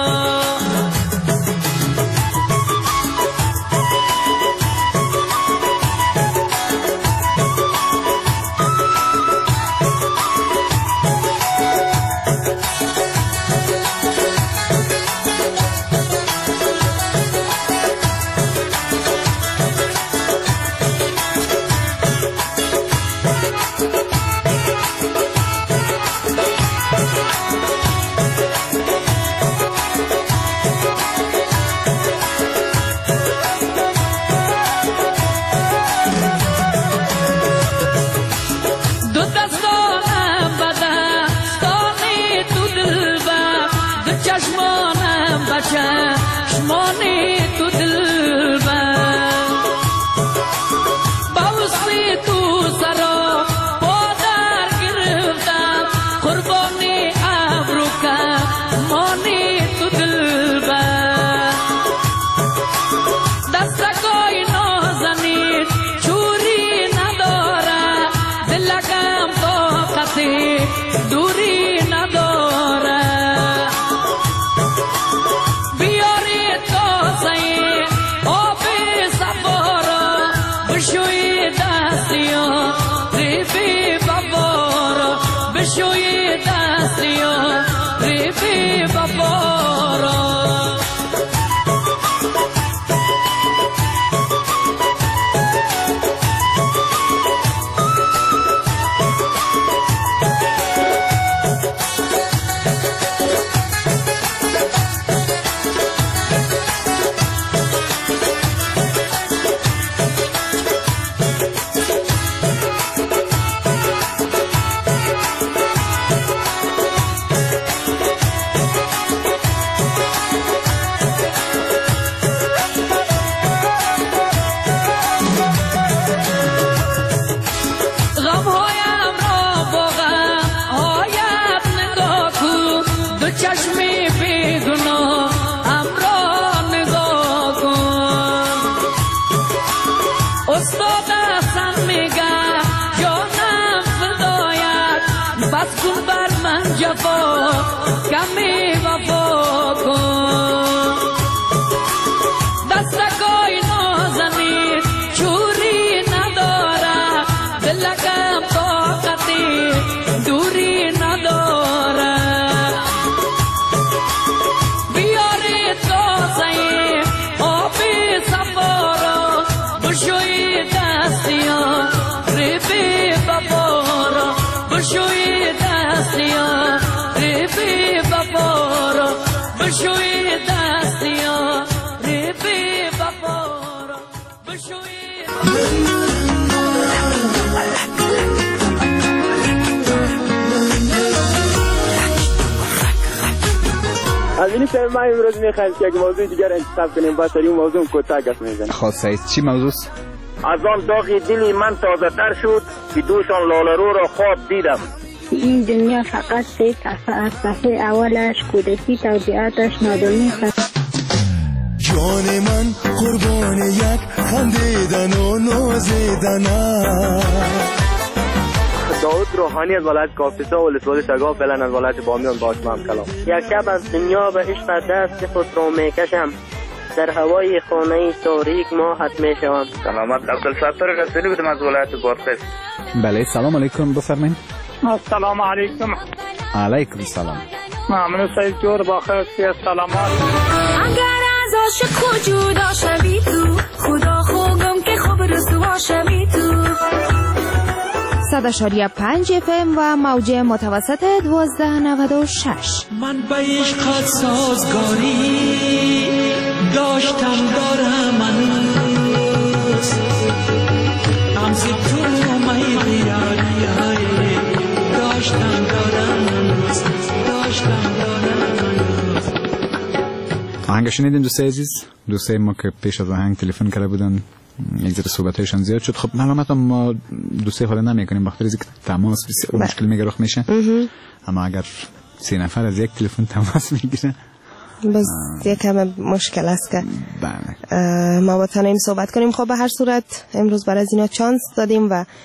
شمانی تو دل بر باوسی تو سرا پادر گرفتم قربانی ابرو کمانی تو دل بر دستکای نازنی چوری نداره دلکم طاقتی دوری نداره بشوی دستیا ریبی ببارا بشوی دستیا ریبی ببارا چشمی بیگناه امرا نگاه کن استاد احسن میگه جانم فدایت بس کن بر من جفا کمی وفا کن دستکای نازنی چوری نداره دلکم طاقتی دوری نداره بشوی دستیا ریبی ببارا بشوی دستیا ریبی ببارا بشوی دستیا ریبی ببارا بشوی از این سر ما امروز میخوایم که یک موضوع دیگر انتخاب کنیم با سری موضوع کوتاه گپ میزنیم. خب سعید چی موضوع؟ از آن داغ دلی من تازه تر شد که دوشان لاله‌رو را خواب دیدم. این دنیا فقط سه صفحه از صفحه اولش کودکی توضیحاتش نادونی است. جان من قربان یک خندیدن و نازیدن است. داود روحانی از ولایت کاپیسا و ولسوالی شگاف فعلا از ولایت بامیان با شما هم کلام. یک شب از دنیا به عشق دست خود را میکشم در هوای خانه تاریک ماهت میشوم. سلامت عبدالستار رسولی بودم از ولایت بادغیس. بله سلام علیکم بفرمایید. السلام علیکم. علیکم سلام. ممنون سعید جور با خیر سلامات. اگر از عاشق جدا شوی تو خدا خوگم که خوب رسوا شوی تو. صد اشاریه پنج اف ام و موج متوسط دوازده نود و شش. من به عشقت سازگاری داشتم دارم هنوز امز تو میلی یاری داشتم دارم هنوز داشتم دارم هنوز. آهنگ شنیدین دوستای عزیز؟ دوستای ما که پیش از آهنگ تلفن کرده بودن یک ذره صحبتایشان زیاد شد. خب معلومات ما دوستی حالا نمیکنیم بخاطر اینکه تماس بسیار مشکل میگه رخ میشه. اما اگر سه نفر از یک تلفن تماس میگیره بس یکم مشکل است که ما بتونیم صحبت کنیم. خب به هر صورت امروز برای از اینا چانس دادیم و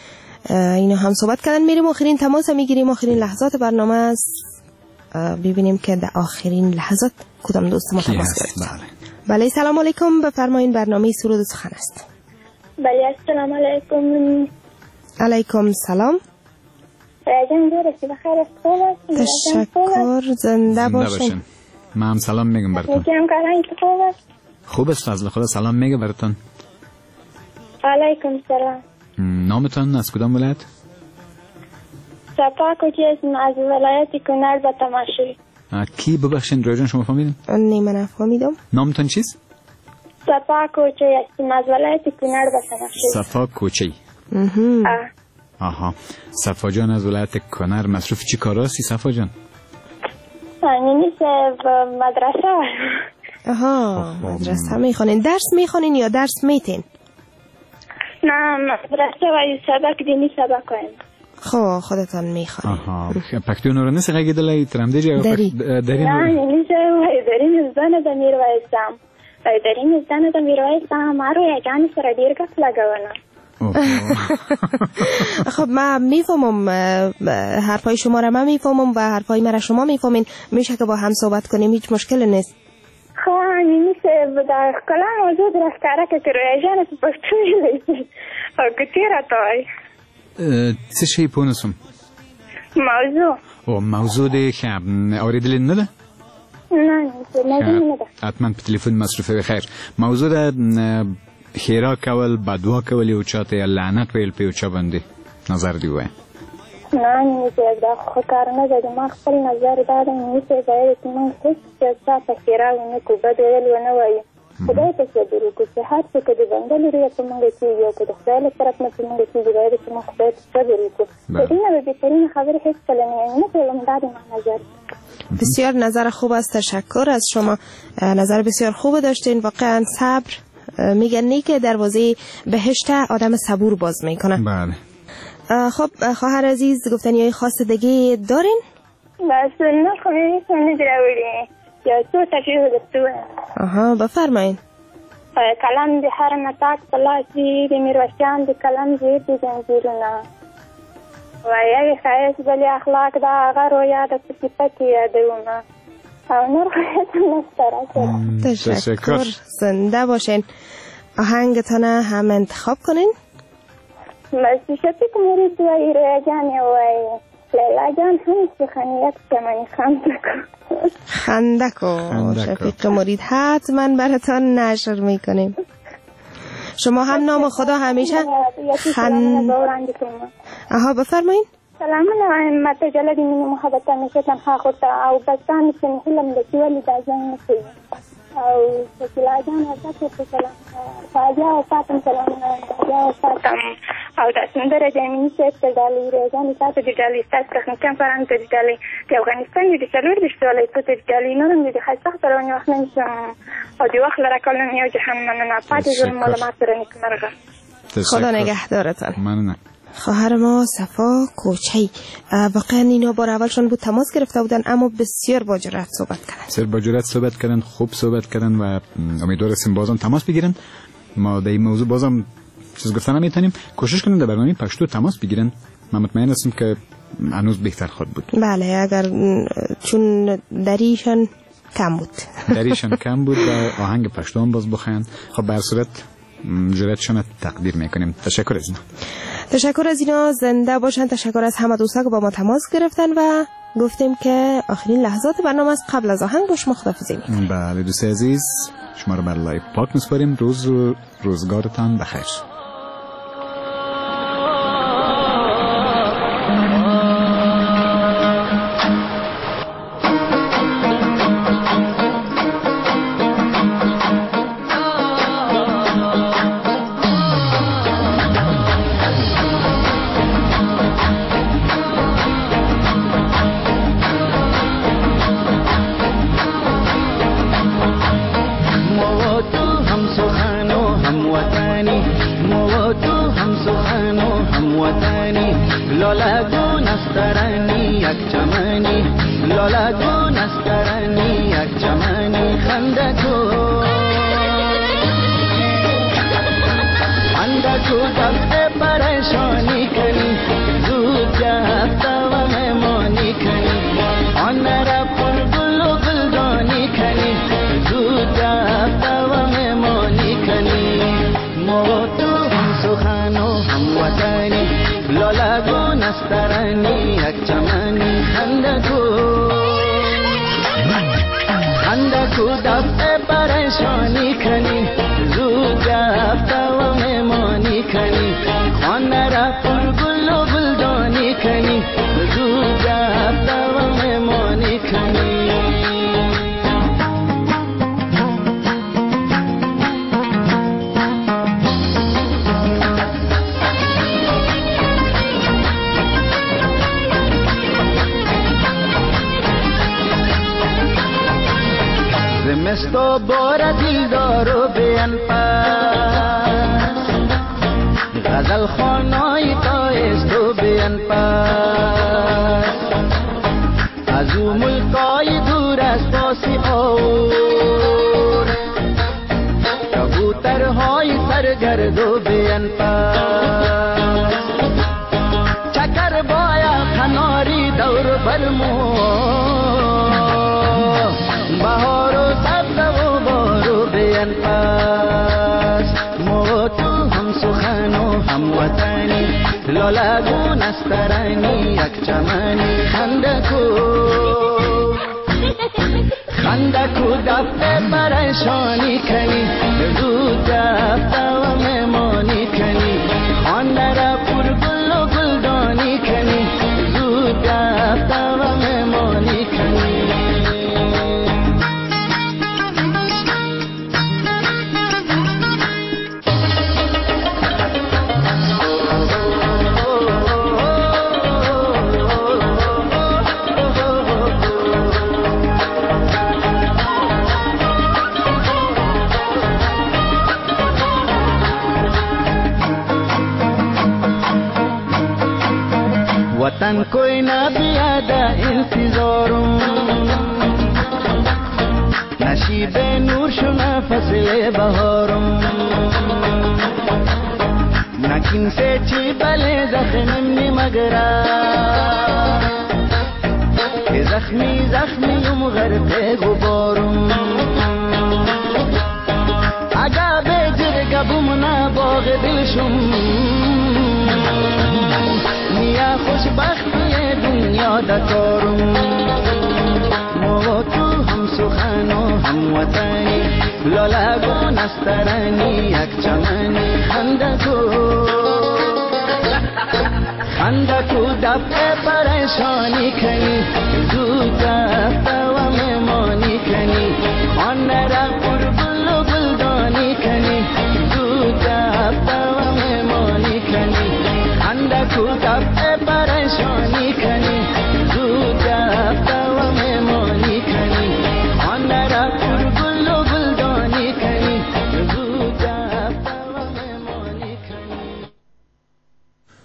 اینو هم صحبت کردن. میریم آخرین تماس میگیریم، آخرین لحظات برنامه است. ببینیم که در آخرین لحظات کدام دوست ما تماس گرفت. بله. بله سلام علیکم، بفرمایید برنامه سرود و سخن است. بله السلام علیکم. علیکم سلام. راجن جورسی بخیر است. تشکر، زنده باشین. من هم سلام میگم براتون. میگم کارایی که خوب است. خوب است، فضل خدا. سلام میگه براتون. علیکم سلام. نامتون از کدام ولایت؟ صفا کوچی اسم از ولایت کنر به تماشی. کی ببخشین راجن شما فهمیدین؟ نه من نفهمیدم. نامتون چیست؟ صفا کوچی اسم از ولایت کنر به تماشی. صفا کوچی. آه. آها. صفا جان از ولایت کنر مصروف چی کاراستی صفا جان؟ نیست مدرسه. آها مدرسه میخونین. درس میخونین یا درس میتین؟ نه مدرسه و سبک دینی سبک کنیم. خب خودتان میخونین. آها پکتو نور نیست اگه دلای ترمده جا داری نه نیست داریم زن د میرویسم داریم زن د میرویسم ما رو یگانی سر دیر گفت لگوانم. خب من میفهمم حرفای شما را من میفهمم و حرفای مرا شما میفهمین. میشه که با هم صحبت کنیم، هیچ مشکل نیست. خب نیست در کلام موضوع درست کاره که روی جانت پشتوی لیسی گتی را تای چه شی پونسم؟ موضوع او موضوع ده که آوریدلی نده؟ نه نیست موضوع نده. حتما په تلیفون مصرفه بخیر. موضوع ده خیرا کول، بدوا کول یو چاته یا لعنت ویل په یو چا باندې نظر دی وای. نه نیست دا خو کار نه ده. ما خپل نظر دادم نیست باید چې موږ هیڅ چا په خیرا ونه کو بد ویل ونه وایو. خدای ته صبر وکړو چې هر څه که د بنده لري په موږ کېږي او که د خدای له طرف نه په موږ کېږي باید چې موږ خدای ته صبر وکړو. د دې نه به بهترین خبرې هېڅکله نه وایي. نه کوم دا د ما نظر. بسیار نظر خوب است، تشکر از شما. نظر بسیار خوب داشتین. واقعا صبر میگن که دروازه بهشت آدم صبور باز میکنه. بله. خب خواهر عزیز گفتنی خاص دیگه دارین؟ بس نه خواهی سنی دراوری یا تو تشریح دستوه. آها بفرمایین. کلام دی هر نتاک پلاسی دی میروشان دی کلام زیر دی زنجیرونا و یک خیس بلی اخلاق دا آغا رویا دا صفتی یادونا او نور خیس نستره. تشکر، زنده باشین. آهنگتان هم انتخاب کنین. بس شفیق مرید و ایره جانی وی لیلا جان هم سخنیت کمانی خندکو خندکو شفیق مرید حتما براتان نشر میکنیم. شما هم نام خدا همیشه خند. آها بفرمایین. سلام علیکم. مت جلدی من محبت همیشه تنها خود او بستانی که نحلم لکی ولی دازن نکی او سکیلا جان ازاکی سلام فاجا و فاتم سلام فاجا و فاتم او دستن در جمعی سیست دالی ریزانی ساتو دی دالی ستاس تخنکم فرانت دی دالی دی افغانستان دی سلور دی شوالی تو دی دالی نورم دی خیلی سخت روانی وقت نمیشم او دی وقت لرکال نیو جهان مننا پاتی ظلم مالمات رنک مرغا. خدا نگهدارتان. ممنونم. خواهر ما صفا کوچی واقعا اینا بار اولشون بود تماس گرفته بودن اما بسیار با جرأت صحبت کردن. بسیار با جرأت صحبت کردن، خوب صحبت کردن و امیدوار هستیم بازم تماس بگیرن. ما در این موضوع بازم چیز گفتن نمیتونیم. کوشش کنیم در برنامه پشتو تماس بگیرن. من مطمئن هستم که هنوز بهتر خواهد بود. بله اگر چون دریشان کم بود. دریشان کم بود و آهنگ پشتو هم باز بخواین. خب به هر صورت جرأتشون تقدیر میکنیم. تشکر از اینا. تشکر از اینا، زنده باشن. تشکر از همه دوستا که با ما تماس گرفتن و گفتیم که آخرین لحظات برنامه است. قبل از آهنگ با شما خداحافظی می‌کنیم. بله دوست عزیز، شما رو بر لایو پاک می‌سپاریم. روز و روزگارتان بخیر. پریشانی کنی وطنی لالگون استرانی یک چمنی خندکو خندکو دفع پریشانی کنی زود گفته و میمانی کنی خانه را پر گل و گلدانی کنی زود گفته و میمانی کنی زمستو بار دیلدار و بیان پس غزل خانای تایست و بیان پس از او ملکای دور از پاسی اور کبوترهای سرگرد و بیان پس چکر بایا کناری دور برمو بهار و سبز و بارو بیان پس ما تو هم سخن و هم وطنی لالگون استرانی یک چمنی خندکو خندکو دفع پریشانی کنی زود دفع و میمانی کنی خانه را پر گل و گلدانی کنی زود دفع و میمانی کنی वतन कोई ना बियादा इंतजारों नशीब नूर शुना फसले बहारों नकिन से ची बले जख्मी मगरा जख्मी जख्मी युम गरक़े गुबारों आगा बेजर गबुमना बाग दिलशुम نیا خوشبختی دنیا دکارم ما تو هم سخن و هم وطنی لالگون استرانی یک چمنی خندکو خندکو دفع پریشانی کنی زود دفع و میمانی کنی خانه را